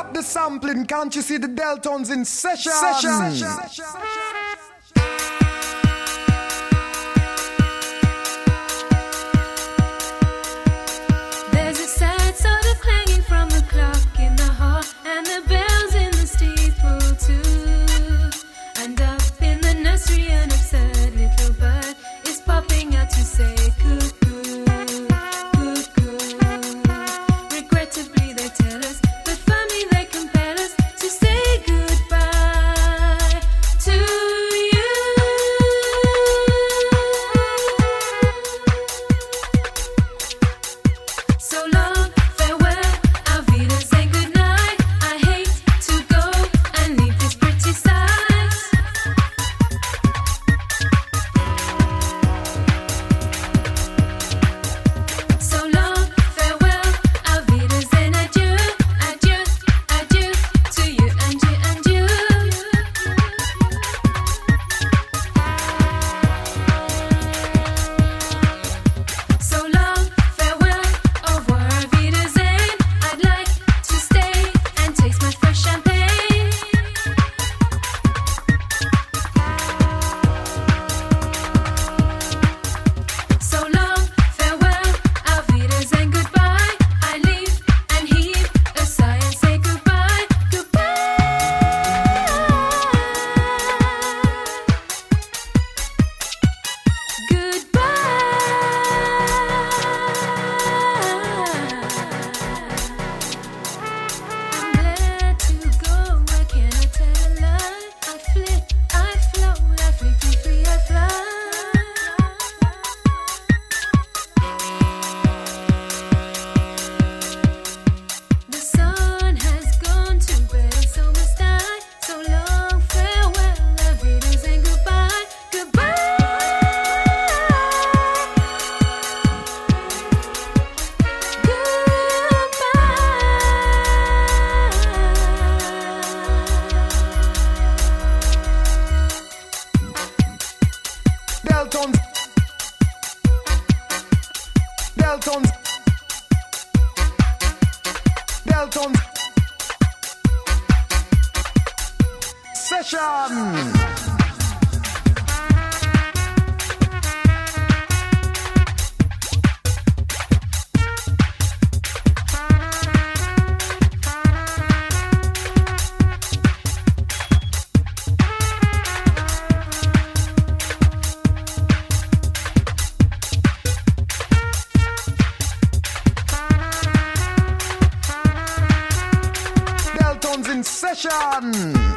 Stop the sampling, can't you see the Deltones in session? There's a sad sort of clanging from the clock in the hall, and the bells in the steeple too. And up in the nursery, an absurd little bird is popping out to say cuckoo, cuckoo. Regrettably they tell us, but firmly they compel us to say goodbye to you. So long, farewell, auf Wiedersehen, good night. I hate to go and leave this pretty sight. So long, farewell, auf Wiedersehen, adieu, adieu, adieu to you and you and you. So long, farewell, au revoir, auf Wiedersehen. I'd like to stay and taste my fresh champagne. So long, farewell, auf Wiedersehen, goodbye. I leave and heave a sigh and say goodbye, I'm glad to go, I cannot tell a lie. I flit, I float, I free, free, free, I fly. The sun has gone to bed, and so must I. So long, farewell, auf Wiedersehen, goodbye, goodbye. Deltones, Deltones, Deltones, session. Deltones in session.